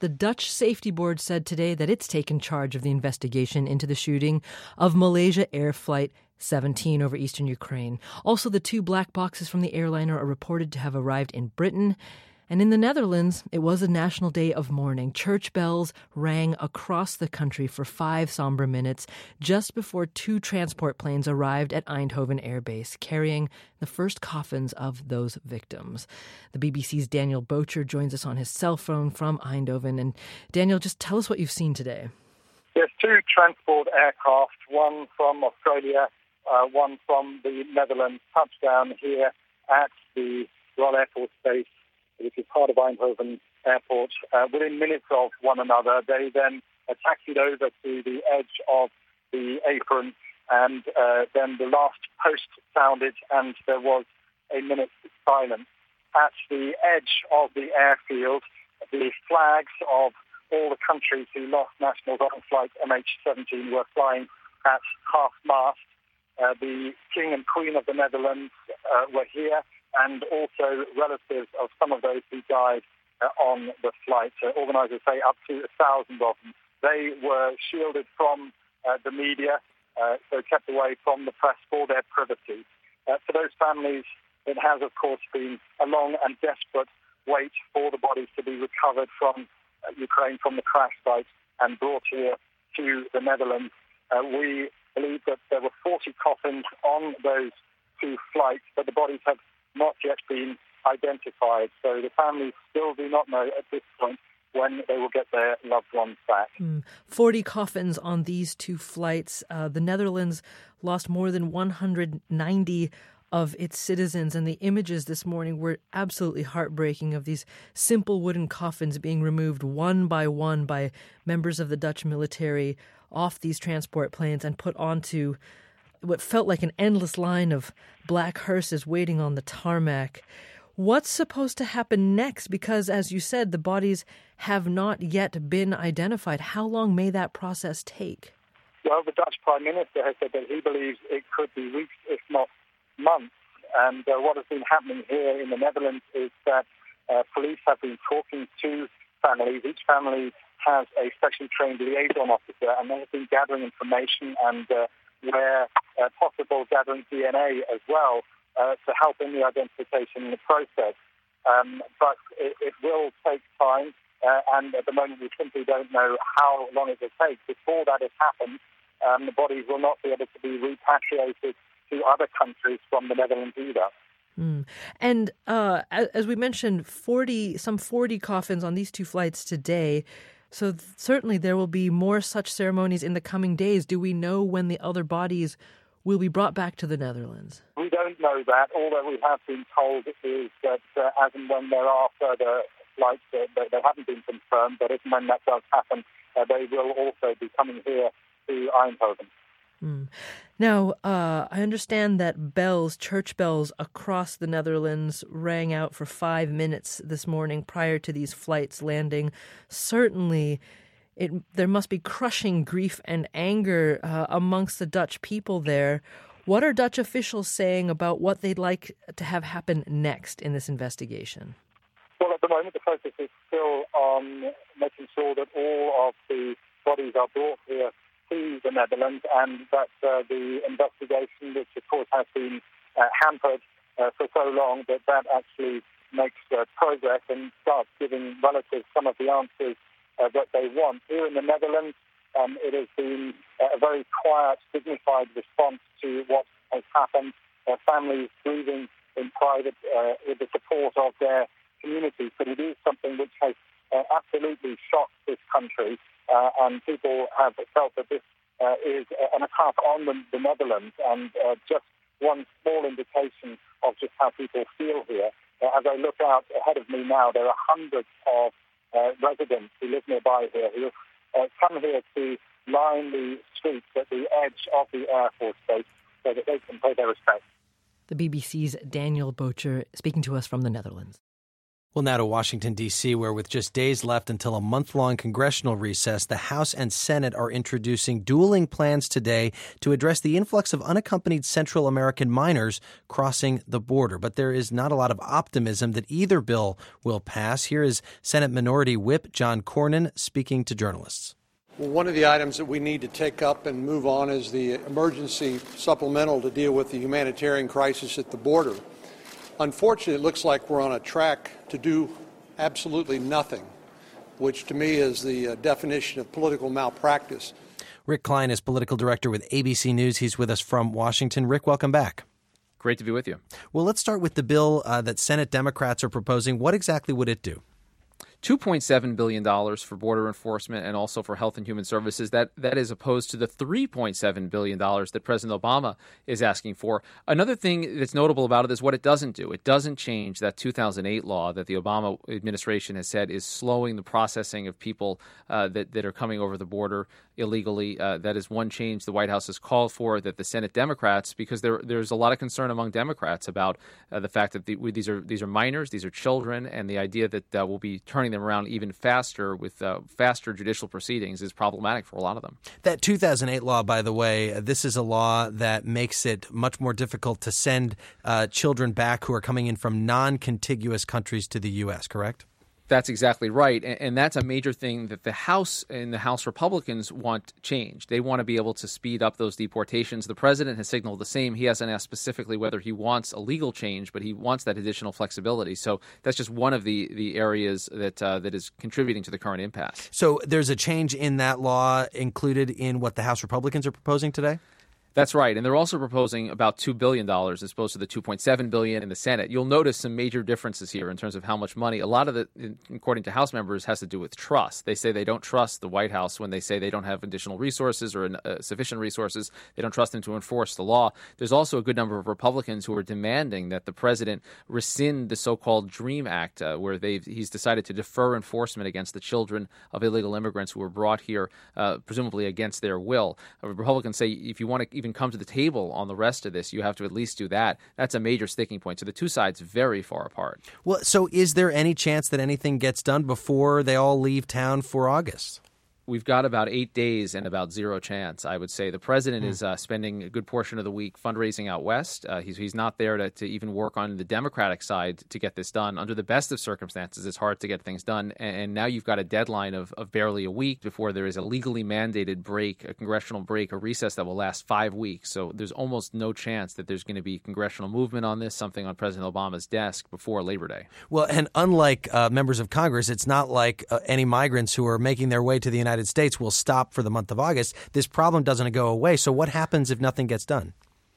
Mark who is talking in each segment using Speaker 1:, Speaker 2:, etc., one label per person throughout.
Speaker 1: the Dutch Safety Board said today that it's taken charge of the investigation into the shooting of Malaysia Air Flight 17 over eastern Ukraine. Also, the 2 black boxes from the airliner are reported to have arrived in Britain. And in the Netherlands, it was a national day of mourning. Church bells rang across the country for 5 somber minutes just before 2 transport planes arrived at Eindhoven Air Base, carrying the first coffins of those victims. The BBC's Daniel Bocher joins us on his cell phone from Eindhoven. And Daniel, just tell us what you've seen today.
Speaker 2: There's 2 transport aircraft, one from Australia, one from the Netherlands, touched down here at the Royal Air Force Base, which is part of Eindhoven Airport, within minutes of one another. They then taxied over to the edge of the apron, and then the last post sounded, and there was a minute's silence. At the edge of the airfield, the flags of all the countries who lost nationals on flight MH17 were flying at half-mast. The King and Queen of the Netherlands were here, and also relatives of some of those who died on the flight. Organisers say up to 1,000 of them. They were shielded from the media, so kept away from the press for their privacy. For those families, it has, of course, been a long and desperate wait for the bodies to be recovered from Ukraine, from the crash site, and brought here to the Netherlands. We believe that there were 40 coffins on those 2 flights, but the bodies have not yet been identified. So the families still do not know at this point when they will get their loved ones back.
Speaker 1: 40 coffins on these 2 flights. The Netherlands lost more than 190 of its citizens, and the images this morning were absolutely heartbreaking of these simple wooden coffins being removed one by members of the Dutch military off these transport planes and put onto what felt like an endless line of black hearses waiting on the tarmac. What's supposed to happen next? Because, as you said, the bodies have not yet been identified. How long may that process take?
Speaker 2: Well, the Dutch Prime Minister has said that he believes it could be weeks, if not months. And what has been happening here in the Netherlands is that police have been talking to families. Each family has a specially trained liaison officer, and they have been gathering information and where possible gathering DNA as well to help in the identification in the process. But it will take time, and at the moment we simply don't know how long it will take. Before that has happened, the bodies will not be able to be repatriated to other countries from the Netherlands either.
Speaker 1: And as we mentioned, some 40 coffins on these 2 flights today. So certainly there will be more such ceremonies in the coming days. Do we know when the other bodies will be brought back to the Netherlands?
Speaker 2: We don't know that. All that we have been told is that as and when there are further flights, they haven't been confirmed, but if and when that does happen, they will also be coming here to Eindhoven.
Speaker 1: Now, I understand that church bells across the Netherlands rang out for 5 minutes this morning prior to these flights landing. Certainly, there must be crushing grief and anger amongst the Dutch people there. What are Dutch officials saying about what they'd like to have happen next in this investigation?
Speaker 2: Well, at the moment, the focus is still on making sure that all of the bodies are brought here to the Netherlands, and that the investigation, which of course has been hampered for so long, that actually makes progress and starts giving relatives some of the answers that they want. Here in the Netherlands, it has been a very quiet, dignified response to what has happened. Families grieving in private with the support of their communities, but it is something which has absolutely shocked this country. And people have felt that this is an attack on the Netherlands, and just one small indication of just how people feel here. As I look out ahead of me now, there are hundreds of residents who live nearby here who have come here to line the streets at the edge of the Air Force Base so that they can pay their respects.
Speaker 1: The BBC's Daniel Bocher speaking to us from the Netherlands.
Speaker 3: Well, now to Washington, D.C., where with just days left until a month-long congressional recess, the House and Senate are introducing dueling plans today to address the influx of unaccompanied Central American minors crossing the border. But there is not a lot of optimism that either bill will pass. Here is Senate Minority Whip John Cornyn speaking to journalists.
Speaker 4: Well, one of the items that we need to take up and move on is the emergency supplemental to deal with the humanitarian crisis at the border. Unfortunately, it looks like we're on a track to do absolutely nothing, which to me is the definition of political malpractice.
Speaker 3: Rick Klein is political director with ABC News. He's with us from Washington. Rick, welcome back.
Speaker 5: Great to be with you.
Speaker 3: Well, let's start with the bill that Senate Democrats are proposing. What exactly would it do?
Speaker 5: $2.7 billion for border enforcement and also for health and human services. That is opposed to the $3.7 billion that President Obama is asking for. Another thing that's notable about it is what it doesn't do. It doesn't change that 2008 law that the Obama administration has said is slowing the processing of people that are coming over the border illegally. That is one change the White House has called for, that the Senate Democrats, because there's a lot of concern among Democrats about the fact that these are minors, these are children, and the idea that we'll be turning them around even faster with faster judicial proceedings is problematic for a lot of them.
Speaker 3: That 2008 law, by the way, this is a law that makes it much more difficult to send children back who are coming in from non-contiguous countries to the U.S., correct?
Speaker 5: That's exactly right. And that's a major thing that the House and the House Republicans want changed. They want to be able to speed up those deportations. The president has signaled the same. He hasn't asked specifically whether he wants a legal change, but he wants that additional flexibility. So that's just one of the areas that is contributing to the current impasse.
Speaker 3: So there's a change in that law included in what the House Republicans are proposing today?
Speaker 5: That's right. And they're also proposing about $2 billion as opposed to the $2.7 billion in the Senate. You'll notice some major differences here in terms of how much money. A lot of it, according to House members, has to do with trust. They say they don't trust the White House when they say they don't have additional resources or sufficient resources. They don't trust them to enforce the law. There's also a good number of Republicans who are demanding that the president rescind the so-called DREAM Act, where he's decided to defer enforcement against the children of illegal immigrants who were brought here, presumably against their will. Republicans say if you want to even come to the table on the rest of this, you have to at least do that. That's a major sticking point. So the two sides very far apart.
Speaker 3: Well, so is there any chance that anything gets done before they all leave town for August?
Speaker 5: We've got about 8 days and about zero chance, I would say. The president is spending a good portion of the week fundraising out west. He's not there to even work on the Democratic side to get this done. Under the best of circumstances, it's hard to get things done. And now you've got a deadline of barely a week before there is a legally mandated break, a congressional break, a recess that will last 5 weeks. So there's almost no chance that there's going to be congressional movement on this, something on President Obama's desk before Labor Day.
Speaker 3: Well, and unlike members of Congress, it's not like any migrants who are making their way to the United States will stop for the month of August. This problem doesn't go away. So what happens if nothing gets done?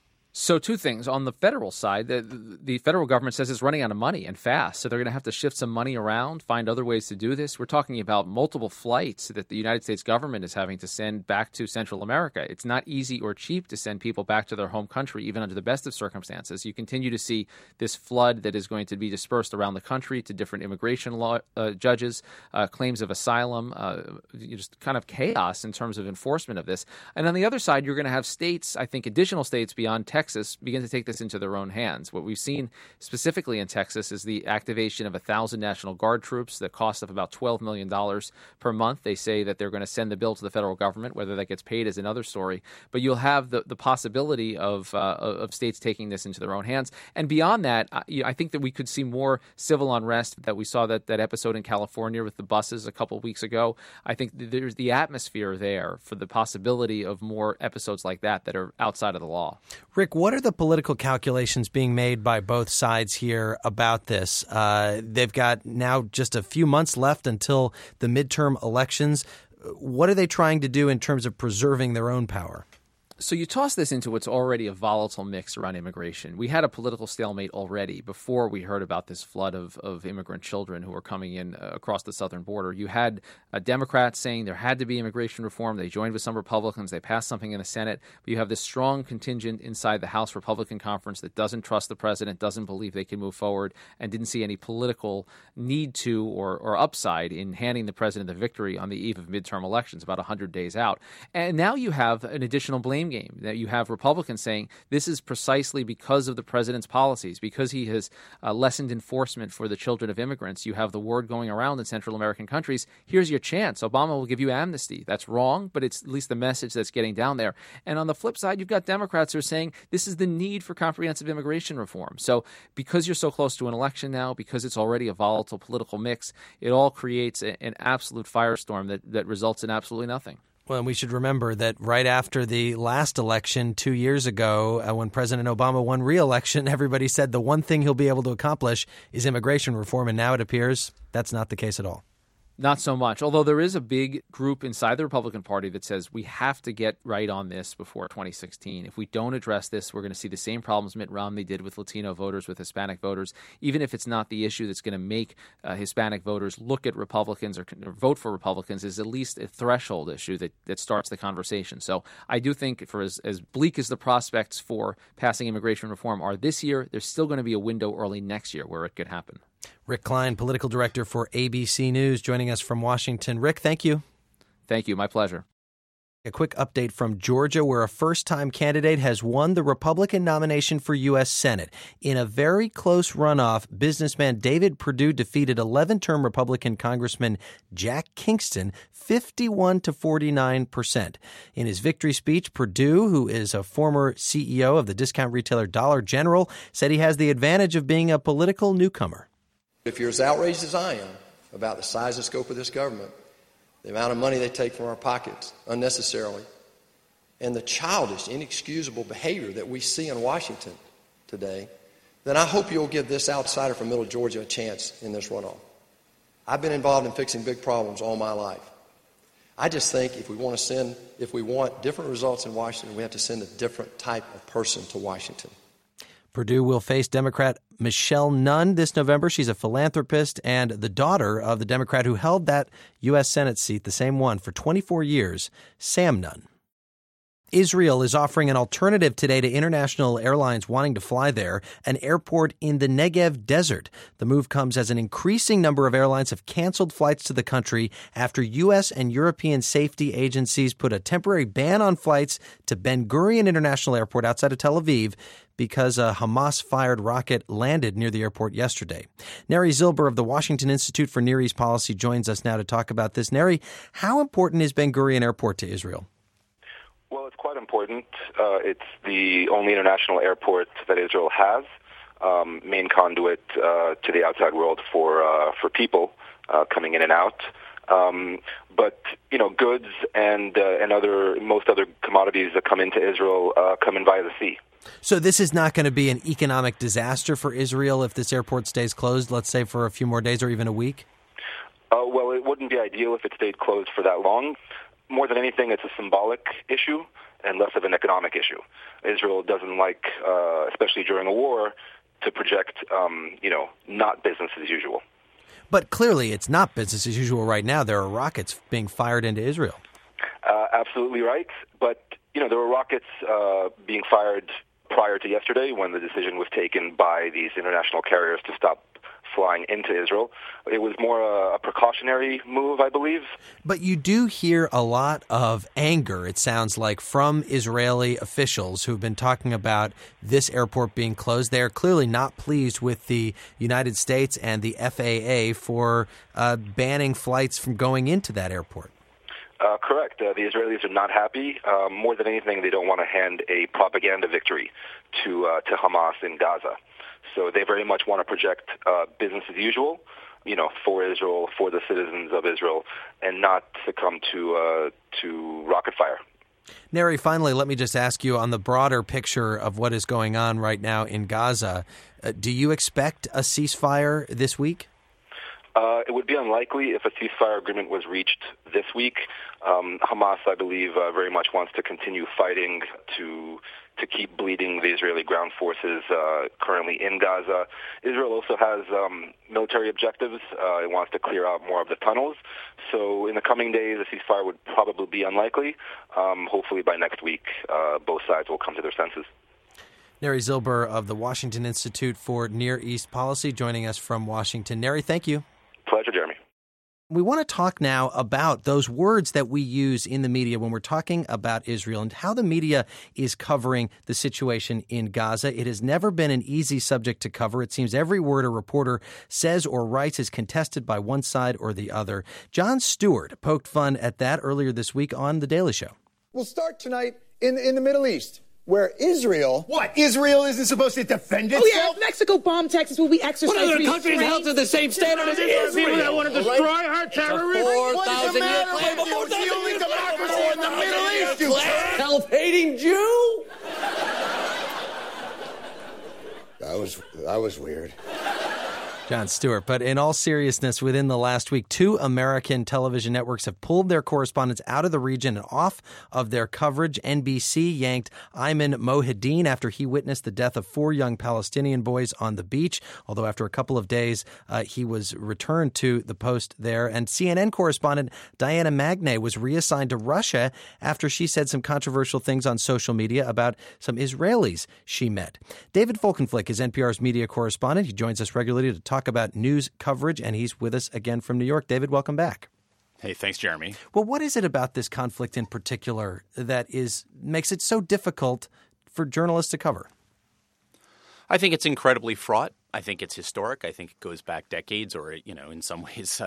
Speaker 5: So two things. On the federal side, the federal government says it's running out of money and fast. So they're going to have to shift some money around, find other ways to do this. We're talking about multiple flights that the United States government is having to send back to Central America. It's not easy or cheap to send people back to their home country, even under the best of circumstances. You continue to see this flood that is going to be dispersed around the country to different immigration law judges, claims of asylum, just kind of chaos in terms of enforcement of this. And on the other side, you're going to have states, I think additional states beyond Texas, begin to take this into their own hands. What we've seen specifically in Texas is the activation of 1,000 National Guard troops, the cost of about $12 million per month. They say that they're going to send the bill to the federal government. Whether that gets paid is another story. But you'll have the possibility of states taking this into their own hands. And beyond that, I think that we could see more civil unrest. That we saw that episode in California with the buses a couple of weeks ago. I think there's the atmosphere there for the possibility of more episodes like that are outside of the law.
Speaker 3: Rick, what are the political calculations being made by both sides here about this? They've got now just a few months left until the midterm elections. What are they trying to do in terms of preserving their own power?
Speaker 5: So you toss this into what's already a volatile mix around immigration. We had a political stalemate already before we heard about this flood of immigrant children who were coming in across the southern border. You had Democrats saying there had to be immigration reform. They joined with some Republicans. They passed something in the Senate. But you have this strong contingent inside the House Republican Conference that doesn't trust the president, doesn't believe they can move forward, and didn't see any political need to or upside in handing the president the victory on the eve of midterm elections, about 100 days out. And now you have an additional blame blame game. That you have Republicans saying this is precisely because of the president's policies, because he has lessened enforcement for the children of immigrants. You have the word going around in Central American countries, here's your chance. Obama will give you amnesty. That's wrong, but it's at least the message that's getting down there. And on the flip side, you've got Democrats who are saying this is the need for comprehensive immigration reform. So because you're so close to an election now, because it's already a volatile political mix, it all creates an absolute firestorm that results in absolutely nothing.
Speaker 3: Well, and we should remember that right after the last election 2 years ago, when President Obama won re-election, everybody said the one thing he'll be able to accomplish is immigration reform. And now it appears that's not the case at all.
Speaker 5: Not so much, although there is a big group inside the Republican Party that says we have to get right on this before 2016. If we don't address this, we're going to see the same problems Mitt Romney did with Latino voters, with Hispanic voters, even if it's not the issue that's going to make Hispanic voters look at Republicans or vote for Republicans, is at least a threshold issue that starts the conversation. So I do think for as bleak as the prospects for passing immigration reform are this year, there's still going to be a window early next year where it could happen.
Speaker 3: Rick Klein, political director for ABC News, joining us from Washington. Rick, thank you.
Speaker 5: Thank you. My pleasure.
Speaker 3: A quick update from Georgia, where a first-time candidate has won the Republican nomination for U.S. Senate. In a very close runoff, businessman David Perdue defeated 11-term Republican Congressman Jack Kingston 51 to 49%. In his victory speech, Perdue, who is a former CEO of the discount retailer Dollar General, said he has the advantage of being a political newcomer.
Speaker 6: If you're as outraged as I am about the size and scope of this government, the amount of money they take from our pockets unnecessarily, and the childish, inexcusable behavior that we see in Washington today, then I hope you'll give this outsider from Middle Georgia a chance in this runoff. I've been involved in fixing big problems all my life. I just think if we want different results in Washington, we have to send a different type of person to Washington.
Speaker 3: Perdue will face Democrat Michelle Nunn this November. She's a philanthropist and the daughter of the Democrat who held that U.S. Senate seat, the same one, for 24 years, Sam Nunn. Israel is offering an alternative today to international airlines wanting to fly there, an airport in the Negev desert. The move comes as an increasing number of airlines have canceled flights to the country after U.S. and European safety agencies put a temporary ban on flights to Ben Gurion International Airport outside of Tel Aviv because a Hamas-fired rocket landed near the airport yesterday. Neri Zilber of the Washington Institute for Near East Policy joins us now to talk about this. Neri, how important is Ben Gurion Airport to Israel?
Speaker 7: Well, it's quite important. It's the only international airport that Israel has, main conduit to the outside world for people coming in and out. But goods and most other commodities that come into Israel come in via the sea.
Speaker 3: So this is not going to be an economic disaster for Israel if this airport stays closed, let's say, for a few more days or even a week?
Speaker 7: Well, it wouldn't be ideal if it stayed closed for that long. More than anything, it's a symbolic issue and less of an economic issue. Israel doesn't like, especially during a war, to project, not business as usual.
Speaker 3: But clearly it's not business as usual right now. There are rockets being fired into Israel.
Speaker 7: Absolutely right. But, there were rockets being fired prior to yesterday when the decision was taken by these international carriers to stop flying into Israel. It was more a precautionary move, I believe.
Speaker 3: But you do hear a lot of anger, it sounds like, from Israeli officials who've been talking about this airport being closed. They are clearly not pleased with the United States and the FAA for banning flights from going into that airport.
Speaker 7: Correct. The Israelis are not happy. More than anything, they don't want to hand a propaganda victory to Hamas in Gaza. So they very much want to project business as usual, for Israel, for the citizens of Israel, and not succumb to rocket fire.
Speaker 3: Neri, finally, let me just ask you on the broader picture of what is going on right now in Gaza. Do you expect a ceasefire this week?
Speaker 7: It would be unlikely if a ceasefire agreement was reached this week. Hamas, I believe, very much wants to continue fighting to keep bleeding the Israeli ground forces currently in Gaza. Israel also has military objectives. It wants to clear out more of the tunnels. So in the coming days, a ceasefire would probably be unlikely. Hopefully by next week, both sides will come to their senses.
Speaker 3: Neri Zilber of the Washington Institute for Near East Policy joining us from Washington. Neri, thank you.
Speaker 7: Pleasure, Jeremy.
Speaker 3: We want to talk now about those words that we use in the media when we're talking about Israel and how the media is covering the situation in Gaza. It has never been an easy subject to cover. It seems every word a reporter says or writes is contested by one side or the other. Jon Stewart poked fun at that earlier this week on The Daily Show.
Speaker 8: We'll start tonight in the Middle East, where Israel... What? Israel isn't supposed to defend itself?
Speaker 9: Oh, yeah, if Mexico bombed Texas, will we exercise
Speaker 10: restraint? What other country is held to the same standard as Israel?
Speaker 9: People that want to destroy our terrorists?
Speaker 10: 4,000-year claim.
Speaker 8: It's the only democracy in the Middle East, you
Speaker 10: self-hating Jew?
Speaker 8: That was weird.
Speaker 3: Jon Stewart. But in all seriousness, within the last week, 2 American television networks have pulled their correspondents out of the region and off of their coverage. NBC yanked Ayman Mohyeldin after he witnessed the death of 4 young Palestinian boys on the beach, although after a couple of days, he was returned to the post there. And CNN correspondent Diana Magnay was reassigned to Russia after she said some controversial things on social media about some Israelis she met. David Folkenflik is NPR's media correspondent. He joins us regularly to talk about news coverage, and he's with us again from New York. David, welcome back.
Speaker 11: Hey, thanks, Jeremy.
Speaker 3: Well, what is it about this conflict in particular that makes it so difficult for journalists to cover?
Speaker 11: I think it's incredibly fraught. I think it's historic. I think it goes back decades, or in some ways,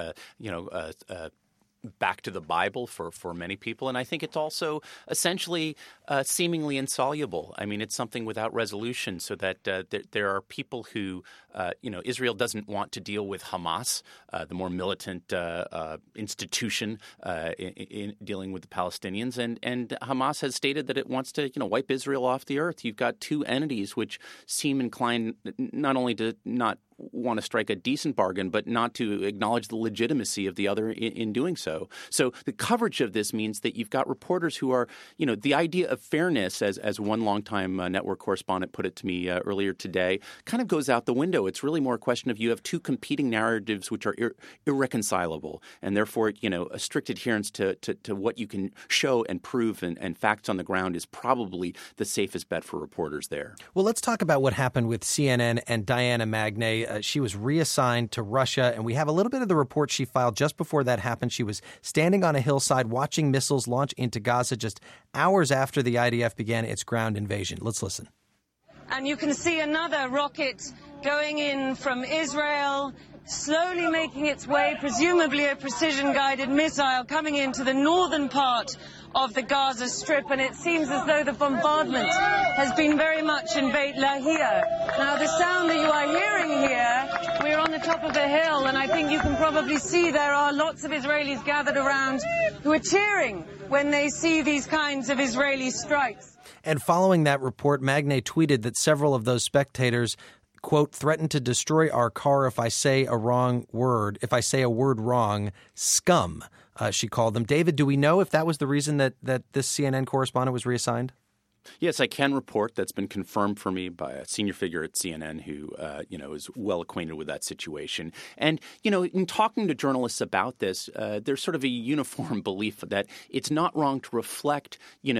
Speaker 11: back to the Bible for many people. And I think it's also essentially seemingly insoluble. I mean, it's something without resolution, so that there are people who, Israel doesn't want to deal with Hamas, the more militant institution in dealing with the Palestinians. And Hamas has stated that it wants to, wipe Israel off the earth. You've got 2 entities which seem inclined not only to not want to strike a decent bargain, but not to acknowledge the legitimacy of the other in doing so. So the coverage of this means that you've got reporters who are, the idea of fairness, as one longtime network correspondent put it to me earlier today, kind of goes out the window. It's really more a question of you have 2 competing narratives which are irreconcilable, and therefore, a strict adherence to what you can show and prove and facts on the ground is probably the safest bet for reporters there.
Speaker 3: Well, let's talk about what happened with CNN and Diana Magnay. She was reassigned to Russia, and we have a little bit of the report she filed just before that happened. She was standing on a hillside watching missiles launch into Gaza just hours after the IDF began its ground invasion. Let's listen.
Speaker 12: And you can see another rocket going in from Israel, slowly making its way, presumably a precision-guided missile, coming into the northern part of the Gaza Strip, and it seems as though the bombardment has been very much in Beit Lahia. Now, the sound that you are hearing here, we're on the top of a hill, and I think you can probably see there are lots of Israelis gathered around who are cheering when they see these kinds of Israeli strikes.
Speaker 3: And following that report, Magnay tweeted that several of those spectators, quote, threatened to destroy our car if I say a word wrong, scum, she called them. David, do we know if that was the reason that this CNN correspondent was reassigned?
Speaker 11: Yes, I can report that's been confirmed for me by a senior figure at CNN who, is well acquainted with that situation. And, in talking to journalists about this, there's sort of a uniform belief that it's not wrong to reflect,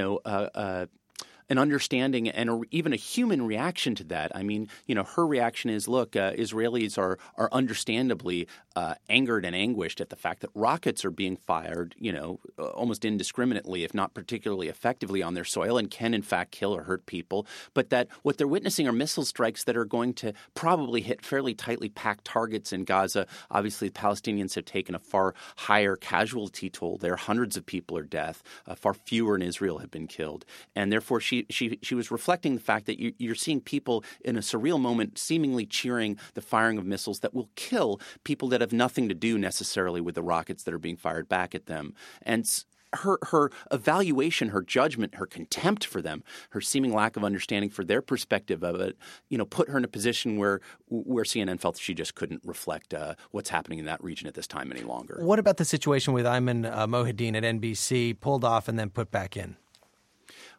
Speaker 11: an understanding and even a human reaction to that. I mean, her reaction is, look, Israelis are understandably angered and anguished at the fact that rockets are being fired, almost indiscriminately, if not particularly effectively on their soil, and can in fact kill or hurt people. But that what they're witnessing are missile strikes that are going to probably hit fairly tightly packed targets in Gaza. Obviously, the Palestinians have taken a far higher casualty toll there. Hundreds of people are dead. Far fewer in Israel have been killed. And therefore, she was reflecting the fact that you're seeing people in a surreal moment seemingly cheering the firing of missiles that will kill people that have nothing to do necessarily with the rockets that are being fired back at them. And her evaluation, her judgment, her contempt for them, her seeming lack of understanding for their perspective of it, put her in a position where CNN felt she just couldn't reflect what's happening in that region at this time any longer.
Speaker 3: What about the situation with Ayman Mohyeldin at NBC, pulled off and then put back in?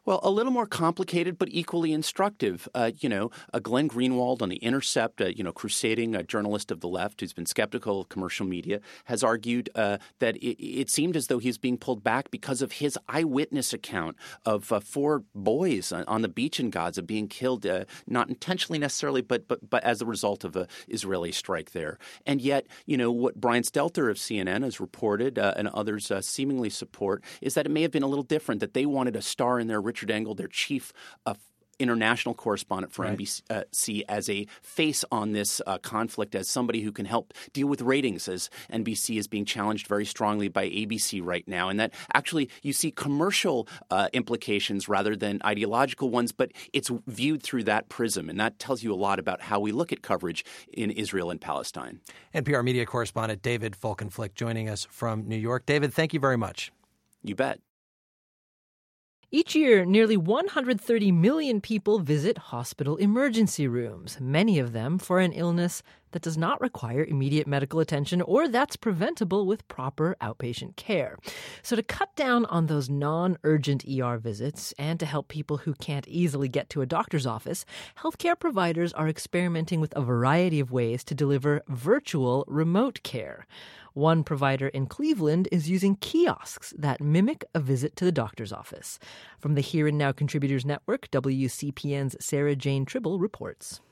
Speaker 11: Well, a little more complicated, but equally instructive. Glenn Greenwald on The Intercept, crusading a journalist of the left who's been skeptical of commercial media, has argued that it seemed as though he was being pulled back because of his eyewitness account of 4 boys on the beach in Gaza being killed, not intentionally necessarily, but as a result of an Israeli strike there. And yet, what Brian Stelter of CNN has reported and others seemingly support is that it may have been a little different, that they wanted a star in there, Richard Engel, their chief international correspondent for NBC, as a face on this conflict, as somebody who can help deal with ratings, as NBC is being challenged very strongly by ABC right now. And that actually you see commercial implications rather than ideological ones, but it's viewed through that prism. And that tells you a lot about how we look at coverage in Israel and Palestine.
Speaker 3: NPR media correspondent David Folkenflik joining us from New York. David, thank you very much.
Speaker 11: You bet.
Speaker 1: Each year, nearly 130 million people visit hospital emergency rooms, many of them for an illness that does not require immediate medical attention or that's preventable with proper outpatient care. So to cut down on those non-urgent ER visits and to help people who can't easily get to a doctor's office, healthcare providers are experimenting with a variety of ways to deliver virtual remote care. One provider in Cleveland is using kiosks that mimic a visit to the doctor's office. From the Here and Now Contributors Network, WCPN's Sarah Jane Tribble reports.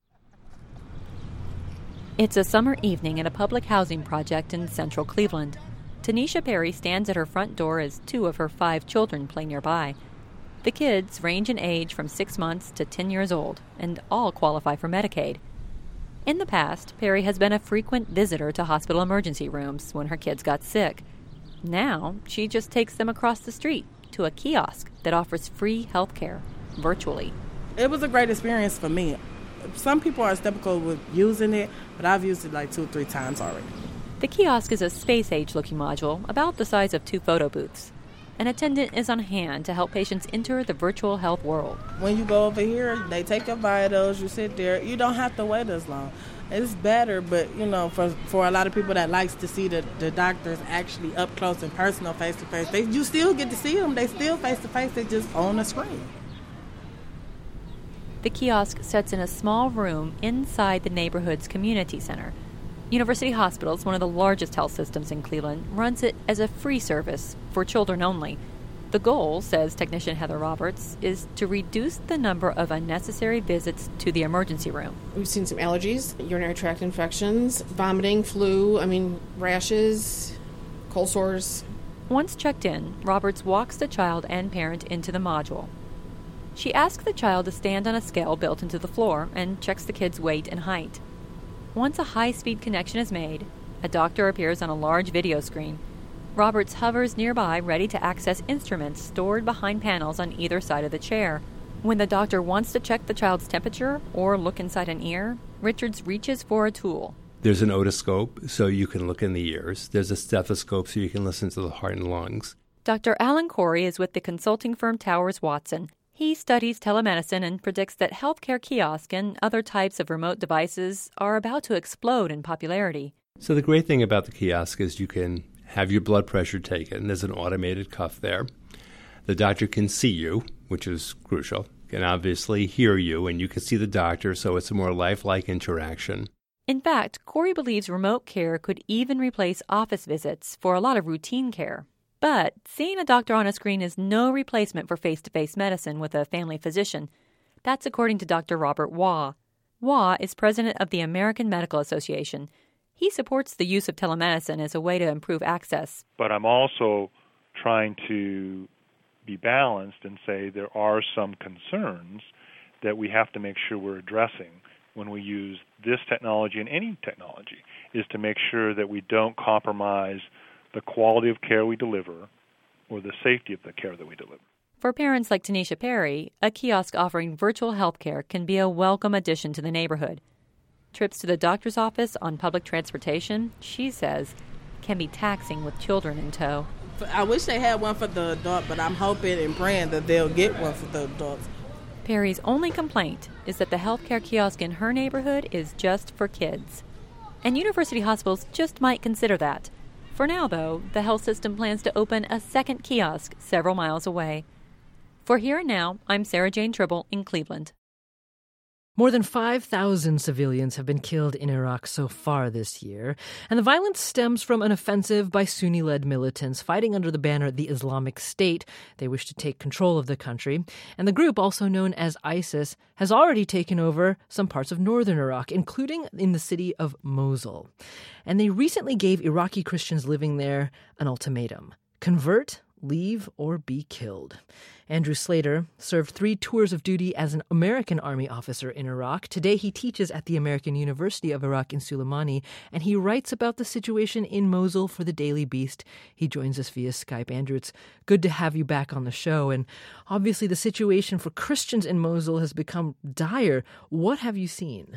Speaker 13: It's a summer evening at a public housing project in central Cleveland. Tanisha Perry stands at her front door as 2 of her 5 children play nearby. The kids range in age from 6 months to 10 years old, and all qualify for Medicaid. In the past, Perry has been a frequent visitor to hospital emergency rooms when her kids got sick. Now, she just takes them across the street to a kiosk that offers free health care virtually.
Speaker 14: It was a great experience for me. Some people are skeptical with using it, but I've used it like 2 or 3 times already.
Speaker 13: The kiosk is a space-age-looking module about the size of 2 photo booths. An attendant is on hand to help patients enter the virtual health world.
Speaker 14: When you go over here, they take your vitals, you sit there. You don't have to wait as long. It's better, but, for a lot of people that likes to see the doctors actually up close and personal, face-to-face, you still get to see them. They still face-to-face. They just on a screen.
Speaker 13: The kiosk sits in a small room inside the neighborhood's community center. University Hospitals, one of the largest health systems in Cleveland, runs it as a free service for children only. The goal, says technician Heather Roberts, is to reduce the number of unnecessary visits to the emergency room.
Speaker 15: We've seen some allergies, urinary tract infections, vomiting, flu, rashes, cold sores.
Speaker 13: Once checked in, Roberts walks the child and parent into the module. She asks the child to stand on a scale built into the floor and checks the kid's weight and height. Once a high-speed connection is made, a doctor appears on a large video screen. Roberts hovers nearby, ready to access instruments stored behind panels on either side of the chair. When the doctor wants to check the child's temperature or look inside an ear, Richards reaches for a tool.
Speaker 16: There's an otoscope, so you can look in the ears. There's a stethoscope, so you can listen to the heart and lungs.
Speaker 13: Dr. Alan Corey is with the consulting firm Towers Watson. He studies telemedicine and predicts that healthcare kiosks and other types of remote devices are about to explode in popularity.
Speaker 16: So the great thing about the kiosk is you can have your blood pressure taken. There's an automated cuff there. The doctor can see you, which is crucial, can obviously hear you, and you can see the doctor, so it's a more lifelike interaction.
Speaker 13: In fact, Corey believes remote care could even replace office visits for a lot of routine care. But seeing a doctor on a screen is no replacement for face-to-face medicine with a family physician. That's according to Dr. Robert Waugh. Waugh is president of the American Medical Association. He supports the use of telemedicine as a way to improve access.
Speaker 17: But I'm also trying to be balanced and say there are some concerns that we have to make sure we're addressing when we use this technology and any technology, is to make sure that we don't compromise the quality of care we deliver or the safety of the care that we deliver.
Speaker 13: For parents like Tanisha Perry, a kiosk offering virtual health care can be a welcome addition to the neighborhood. Trips to the doctor's office on public transportation, she says, can be taxing with children in tow.
Speaker 14: I wish they had one for the adult, but I'm hoping and praying that they'll get one for the adults.
Speaker 13: Perry's only complaint is that the healthcare kiosk in her neighborhood is just for kids. And university hospitals just might consider that. For now, though, the health system plans to open a second kiosk several miles away. For Here and Now, I'm Sarah Jane Tribble in Cleveland.
Speaker 1: More than 5,000 civilians have been killed in Iraq so far this year, and the violence stems from an offensive by Sunni-led militants fighting under the banner the Islamic State. They wish to take control of the country, and the group, also known as ISIS, has already taken over some parts of northern Iraq, including in the city of Mosul. And they recently gave Iraqi Christians living there an ultimatum: convert, leave, or be killed. Andrew Slater served 3 tours of duty as an American Army officer in Iraq. Today he teaches at the American University of Iraq in Suleimani, and he writes about the situation in Mosul for the Daily Beast. He joins us via Skype. Andrew, it's good to have you back on the show. And obviously the situation for Christians in Mosul has become dire. What have you seen?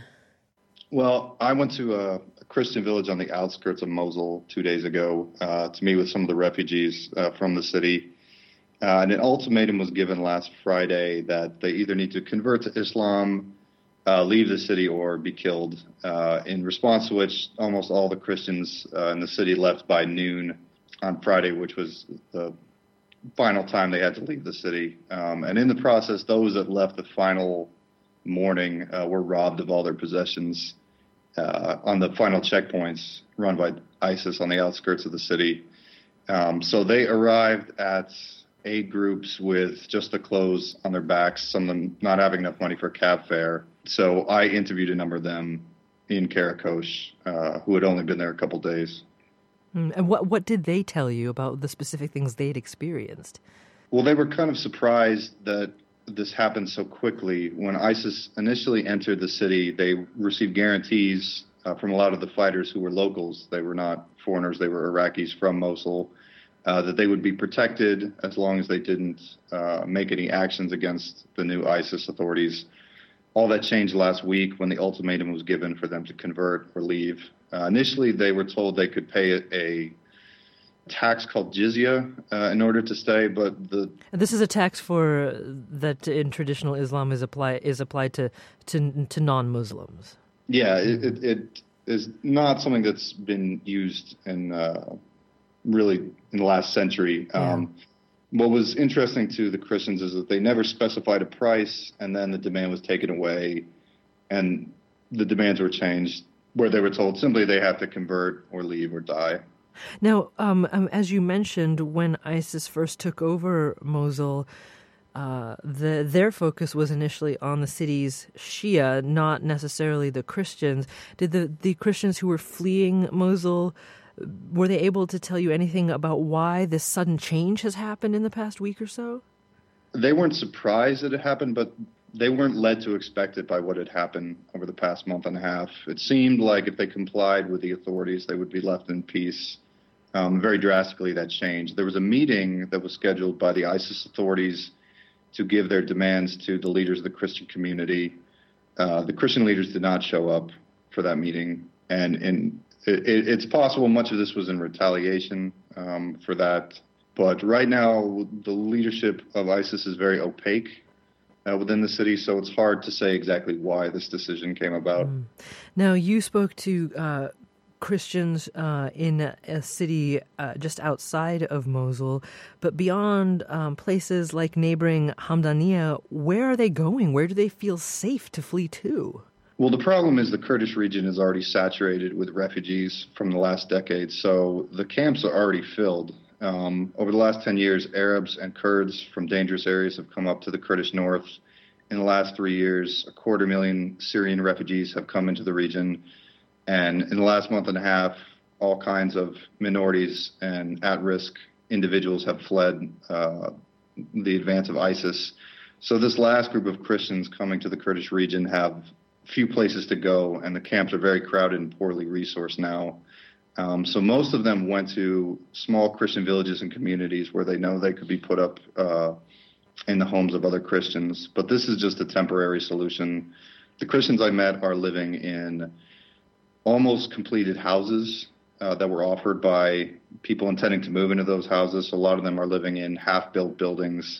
Speaker 18: Well, I went to a Christian village on the outskirts of Mosul 2 days ago to meet with some of the refugees from the city. And an ultimatum was given last Friday that they either need to convert to Islam, leave the city, or be killed, in response to which almost all the Christians in the city left by noon on Friday, which was the final time they had to leave the city. And in the process, those that left the final morning were robbed of all their possessions on the final checkpoints run by ISIS on the outskirts of the city. So they arrived at 8 groups with just the clothes on their backs, some of them not having enough money for cab fare. So I interviewed a number of them in Karakosh who had only been there a couple days.
Speaker 1: And what did they tell you about the specific things they'd experienced?
Speaker 18: Well, they were kind of surprised that this happened so quickly. When ISIS initially entered the city, they received guarantees from a lot of the fighters who were locals. They were not foreigners, they were Iraqis from Mosul, that they would be protected as long as they didn't make any actions against the new ISIS authorities. All that changed last week when the ultimatum was given for them to convert or leave. Initially, they were told they could pay a tax called jizya in order to stay, but
Speaker 1: this is a tax that in traditional Islam is applied to non-Muslims.
Speaker 18: Yeah, it is not something that's been used in really in the last century. What was interesting to the Christians is that they never specified a price, and then the demand was taken away, and the demands were changed, where they were told simply they have to convert or leave or die.
Speaker 1: Now, as you mentioned, when ISIS first took over Mosul, their focus was initially on the city's Shia, not necessarily the Christians. Did the Christians who were fleeing Mosul, were they able to tell you anything about why this sudden change has happened in the past week or so?
Speaker 18: They weren't surprised that it happened, but they weren't led to expect it by what had happened over the past month and a half. It seemed like if they complied with the authorities, they would be left in peace. Very drastically, that changed. There was a meeting that was scheduled by the ISIS authorities to give their demands to the leaders of the Christian community. The Christian leaders did not show up for that meeting, and it's possible much of this was in retaliation for that. But right now, the leadership of ISIS is very opaque within the city, so it's hard to say exactly why this decision came about.
Speaker 1: Now, you spoke to Christians in a city just outside of Mosul, but beyond places like neighboring Hamdaniya, where are they going? Where do they feel safe to flee to?
Speaker 18: Well, the problem is the Kurdish region is already saturated with refugees from the last decade, so the camps are already filled. Over the last 10 years, Arabs and Kurds from dangerous areas have come up to the Kurdish north. In the last 3 years, 250,000 Syrian refugees have come into the region. And in the last month and a half, all kinds of minorities and at-risk individuals have fled the advance of ISIS. So this last group of Christians coming to the Kurdish region have few places to go, and the camps are very crowded and poorly resourced now. So most of them went to small Christian villages and communities where they know they could be put up in the homes of other Christians. But this is just a temporary solution. The Christians I met are living in almost completed houses that were offered by people intending to move into those houses. So a lot of them are living in half-built buildings,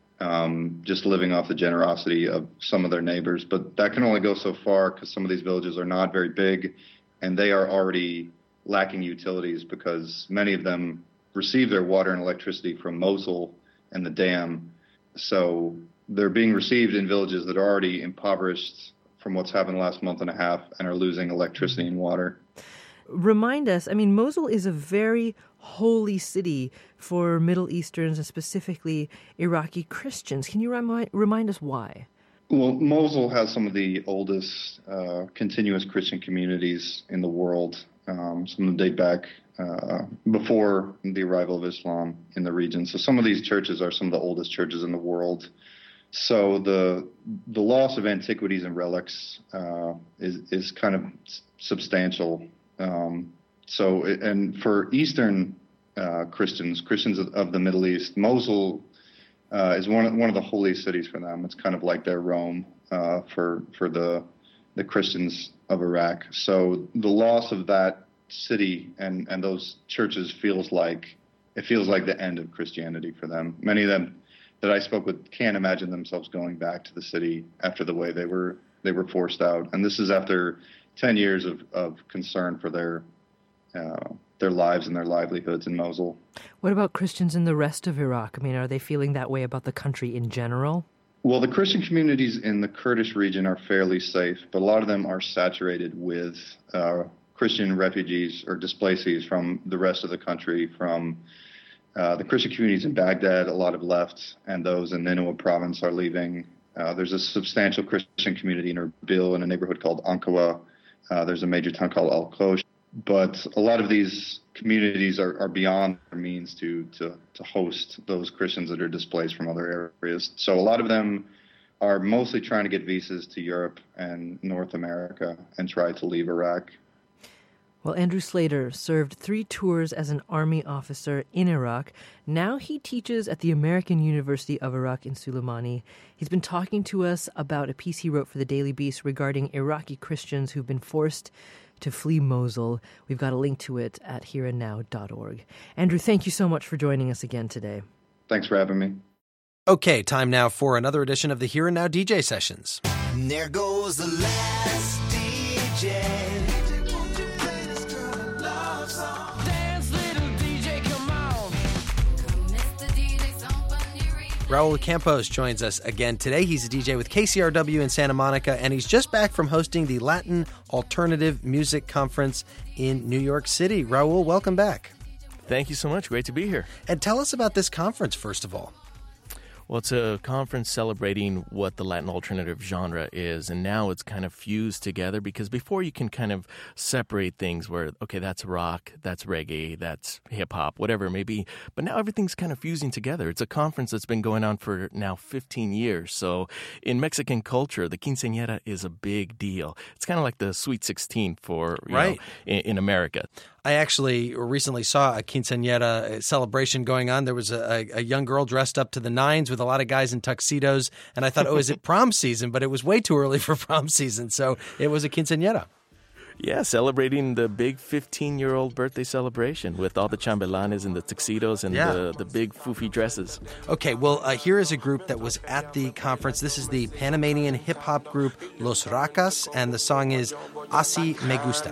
Speaker 18: just living off the generosity of some of their neighbors. But that can only go so far because some of these villages are not very big, and they are already lacking utilities because many of them receive their water and electricity from Mosul and the dam. So they're being received in villages that are already impoverished from what's happened the last month and a half and are losing electricity and water.
Speaker 1: Remind us, Mosul is a very holy city for Middle Easterns and specifically Iraqi Christians. Can you remind us why?
Speaker 18: Well, Mosul has some of the oldest continuous Christian communities in the world. Some of them date back before the arrival of Islam in the region. So some of these churches are some of the oldest churches in the world. So the loss of antiquities and relics is kind of substantial. And for Eastern Christians of the Middle East, Mosul is one of the holiest cities for them. It's kind of like their Rome for the Christians of Iraq. So the loss of that city and those churches feels like the end of Christianity for them. Many of them that I spoke with can't imagine themselves going back to the city after the way they were forced out. And this is after 10 years of concern for their lives and their livelihoods in Mosul.
Speaker 1: What about Christians in the rest of Iraq? Are they feeling that way about the country in general?
Speaker 18: Well, the Christian communities in the Kurdish region are fairly safe, but a lot of them are saturated with Christian refugees or displacees from the rest of the country, from the Christian communities in Baghdad. A lot have left, and those in Nineveh province are leaving. There's a substantial Christian community in Erbil in a neighborhood called Ankawa. There's a major town called Al-Khosh. But a lot of these communities are beyond their means to host those Christians that are displaced from other areas. So a lot of them are mostly trying to get visas to Europe and North America and try to leave Iraq.
Speaker 1: Well, Andrew Slater served 3 tours as an Army officer in Iraq. Now he teaches at the American University of Iraq in Suleimani. He's been talking to us about a piece he wrote for the Daily Beast regarding Iraqi Christians who've been forced to flee Mosul. We've got a link to it at hereandnow.org. Andrew, thank you so much for joining us again today.
Speaker 18: Thanks for having me.
Speaker 3: Okay, time now for another edition of the Here and Now DJ Sessions.
Speaker 19: And there goes the last DJ.
Speaker 3: Raul Campos joins us again today. He's a DJ with KCRW in Santa Monica, and he's just back from hosting the Latin Alternative Music Conference in New York City. Raul, welcome back.
Speaker 20: Thank you so much. Great to be here.
Speaker 3: And tell us about this conference, first of all.
Speaker 20: Well, it's a conference celebrating what the Latin alternative genre is, and now it's kind of fused together because before you can kind of separate things where, okay, that's rock, that's reggae, that's hip-hop, whatever it may be, but now everything's kind of fusing together. It's a conference that's been going on for now 15 years, so in Mexican culture, the quinceañera is a big deal. It's kind of like the Sweet 16 for, you know, in America.
Speaker 3: I actually recently saw a quinceañera celebration going on. There was a young girl dressed up to the nines with a lot of guys in tuxedos, and I thought, is it prom season? But it was way too early for prom season, so it was a quinceañera.
Speaker 20: Yeah, celebrating the big 15-year-old birthday celebration with all the chambelanes and the tuxedos and the big foofy dresses.
Speaker 3: Okay, well, here is a group that was at the conference. This is the Panamanian hip-hop group Los Racas, and the song is Así Me Gusta.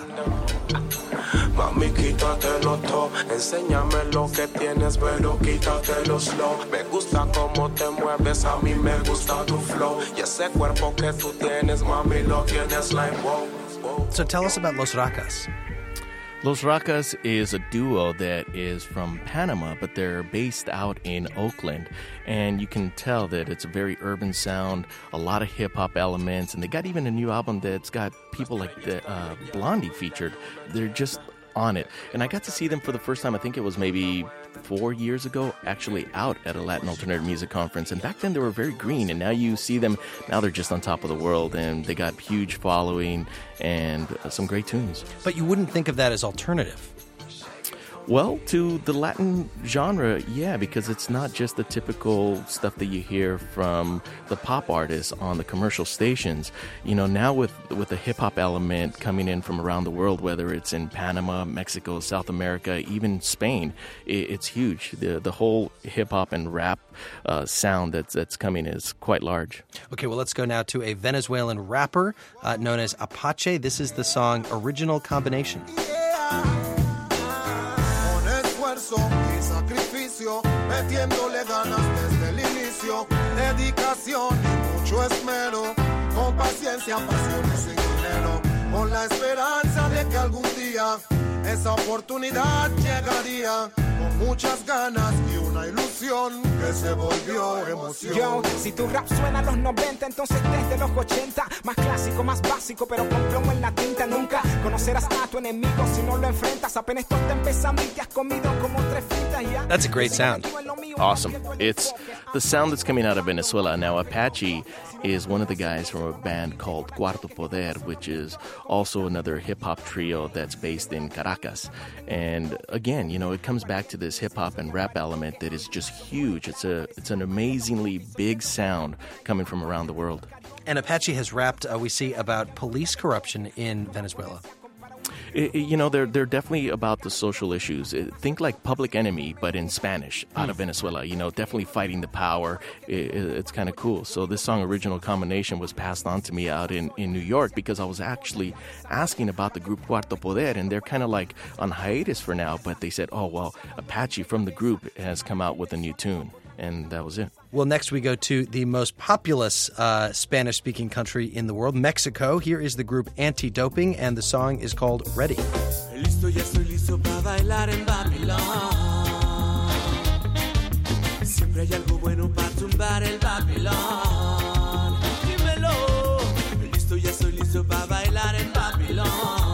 Speaker 21: Mami, quítatelo todo, enséñame lo que tienes, pero quítatelo slow. Me gusta cómo te mueves, a mí me gusta tu flow. Y ese cuerpo que tú tienes, mami, lo tienes like wow.
Speaker 3: So tell us about Los Racas.
Speaker 20: Los Racas is a duo that is from Panama, but they're based out in Oakland. And you can tell that it's a very urban sound, a lot of hip-hop elements, and they got even a new album that's got people like the Blondie featured. They're just on it. And I got to see them for the first time, I think it was maybe 4 years ago, actually out at a Latin Alternative Music Conference. And back then they were very green, and now you see them, now they're just on top of the world, and they got huge following and some great tunes.
Speaker 3: But you wouldn't think of that as alternative.
Speaker 20: Well, to the Latin genre, yeah, because it's not just the typical stuff that you hear from the pop artists on the commercial stations. You know, now with the hip-hop element coming in from around the world, whether it's in Panama, Mexico, South America, even Spain, it's huge. The whole hip-hop and rap sound that's coming is quite large.
Speaker 3: Okay, well, let's go now to a Venezuelan rapper known as Apache. This is the song Original Combination.
Speaker 19: Y sacrificio
Speaker 21: vicio, metiéndole ganas desde el inicio, dedicación y mucho esmero, con paciencia, pasión y sin dinero, con la esperanza de que algún día esa oportunidad llegaría, con muchas ganas y una ilusión que se volvió emoción.
Speaker 2: Yo, si tu rap suena a los 90, entonces desde los 80, más clásico, más básico, pero con plomo en la tinta. Nunca conocerás a tu enemigo si no lo enfrentas. Apenas tú te empezando y te has comido como 3 fritas ya.
Speaker 3: That's a great sound.
Speaker 20: Awesome. It's the sound that's coming out of Venezuela. Now, Apache is one of the guys from a band called Cuarto Poder, which is also another hip-hop trio that's based in Caracas. And again, you know, it comes back to this hip-hop and rap element that is just huge. It's an amazingly big sound coming from around the world.
Speaker 3: And Apache has rapped, we see, about police corruption in Venezuela.
Speaker 20: You know, they're definitely about the social issues. Think like Public Enemy, but in Spanish, out of Venezuela. You know, definitely fighting the power. It's kind of cool. So this song, Original Combination, was passed on to me out in New York because I was actually asking about the group Cuarto Poder, and they're kind of like on hiatus for now. But they said, oh, well, Apache from the group has come out with a new tune. And that was it.
Speaker 3: Well, next we go to the most populous Spanish-speaking country in the world, Mexico. Here is the group Anti-Doping, and the song is called Ready.
Speaker 21: Listo, ya estoy listo para bailar en Babilón. Siempre hay algo bueno para tumbar el Babilón. Dímelo. Listo, ya estoy listo para bailar en Babilón.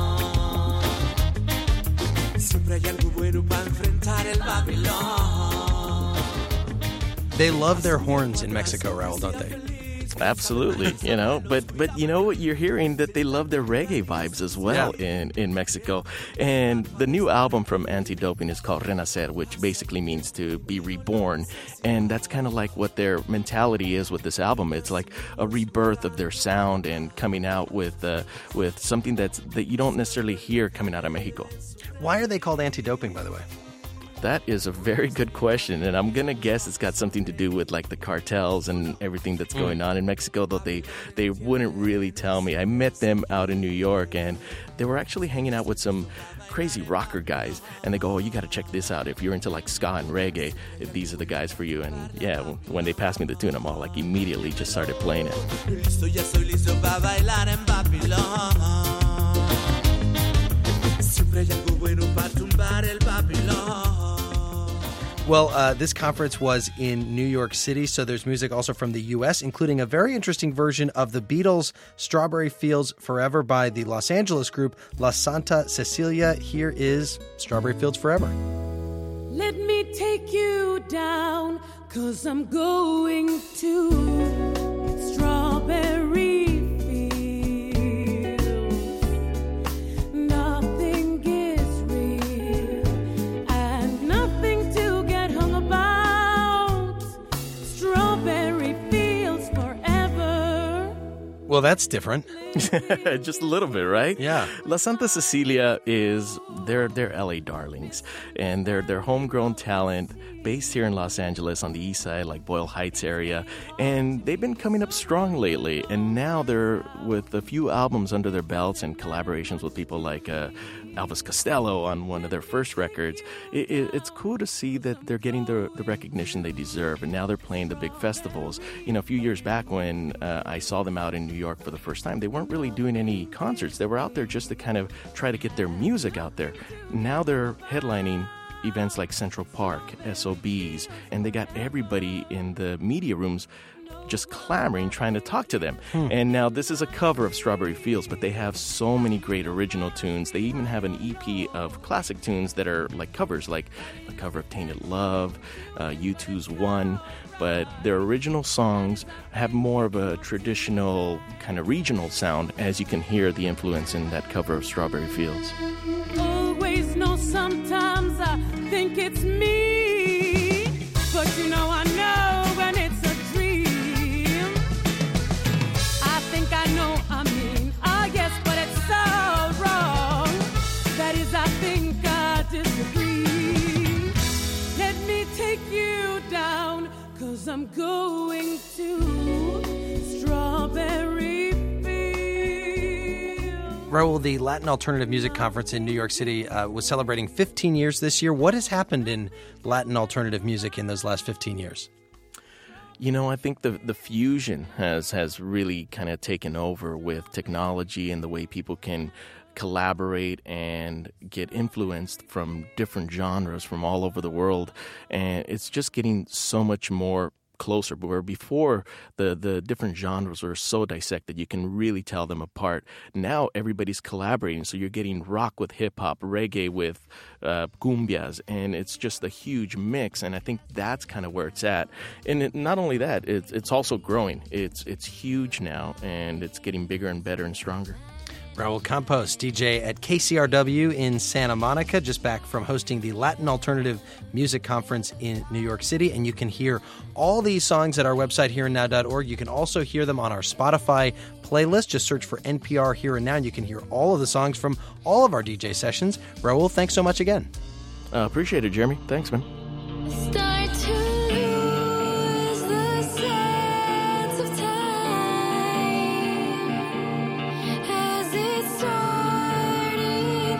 Speaker 21: Siempre hay algo bueno para enfrentar el Babilón.
Speaker 3: They love their horns in Mexico, Raul, don't they?
Speaker 20: Absolutely, you know, but you know what, you're hearing that they love their reggae vibes as well in Mexico. And the new album from Anti-Doping is called Renacer, which basically means to be reborn. And that's kind of like what their mentality is with this album. It's like a rebirth of their sound and coming out with something that you don't necessarily hear coming out of Mexico.
Speaker 3: Why are they called Anti-Doping, by the way?
Speaker 20: That is a very good question, and I'm going to guess it's got something to do with like the cartels and everything that's going on in Mexico, though they wouldn't really tell me. I met them out in New York, and they were actually hanging out with some crazy rocker guys, and they go, oh, you got to check this out. If you're into like ska and reggae, these are the guys for you. And yeah, when they passed me the tune, I'm all like immediately just started playing it.
Speaker 21: Listo, ya soy listo para bailar en Babilón. Siempre hay algo bueno para tumbar el Babilón.
Speaker 3: Well, this conference was in New York City, so there's music also from the U.S., including a very interesting version of the Beatles' Strawberry Fields Forever by the Los Angeles group La Santa Cecilia. Here is Strawberry Fields Forever.
Speaker 22: Let me take you down, 'cause I'm going to Strawberry
Speaker 3: Well, that's different.
Speaker 20: Just a little bit, right?
Speaker 3: Yeah.
Speaker 20: La Santa Cecilia is they're LA darlings, and they're homegrown talent based here in Los Angeles on the east side, like Boyle Heights area, and they've been coming up strong lately, and now they're with a few albums under their belts and collaborations with people like Elvis Costello on one of their first records. It's cool to see that they're getting the recognition they deserve, and now they're playing the big festivals. You know, a few years back when I saw them out in New York for the first time, they weren't really doing any concerts. They were out there just to kind of try to get their music out there. Now they're headlining events like Central Park, SOBs, and they got everybody in the media rooms just clamoring, trying to talk to them. And now this is a cover of Strawberry Fields, but they have so many great original tunes. They even have an EP of classic tunes that are like covers, like a cover of Tainted Love, U2's One. But their original songs have more of a traditional kind of regional sound, as you can hear the influence in that cover of Strawberry Fields.
Speaker 22: Always know sometimes I think it's me, but you know I know when it's a dream. I think I know, I mean, yes, but it's so wrong. That is, I think I disagree. Let me take you down, 'cause I'm going to Strawberry Fields.
Speaker 3: Raul, the Latin Alternative Music Conference in New York City was celebrating 15 years this year. What has happened in Latin alternative music in those last 15 years?
Speaker 20: You know, I think the fusion has really kind of taken over with technology and the way people can collaborate and get influenced from different genres from all over the world. And it's just getting so much more closer, but where before the different genres were so dissected, you can really tell them apart. Now everybody's collaborating, so you're getting rock with hip-hop, reggae with cumbias, and it's just a huge mix, and I think that's kind of where it's at. And not only that, it's also growing. It's huge now, and it's getting bigger and better and stronger.
Speaker 3: Raul Campos, DJ at KCRW in Santa Monica, just back from hosting the Latin Alternative Music Conference in New York City. And you can hear all these songs at our website, hereandnow.org. You can also hear them on our Spotify playlist. Just search for NPR Here and Now, and you can hear all of the songs from all of our DJ sessions. Raul, thanks so much again.
Speaker 20: Appreciate it, Jeremy. Thanks, man.
Speaker 22: Start to lose the sense of time as it's starting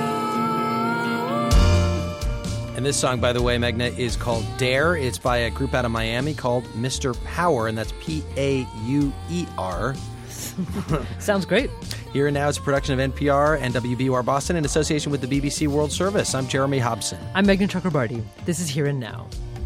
Speaker 22: to.
Speaker 3: And this song, by the way, Magna, is called Dare. It's by a group out of Miami called Mr. Power, and that's P-A-U-E-R.
Speaker 1: Sounds great.
Speaker 3: Here and Now is a production of NPR and WBUR Boston in association with the BBC World Service. I'm Jeremy Hobson.
Speaker 1: I'm Megan Chakrabarty. This is Here and Now.